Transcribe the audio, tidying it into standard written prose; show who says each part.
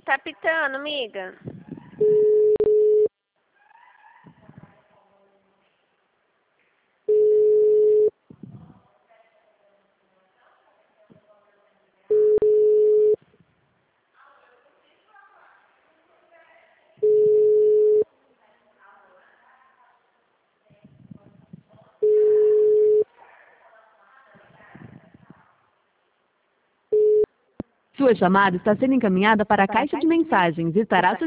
Speaker 1: tá pitando, amiga.
Speaker 2: Sua chamada está sendo encaminhada para a caixa de mensagens e estará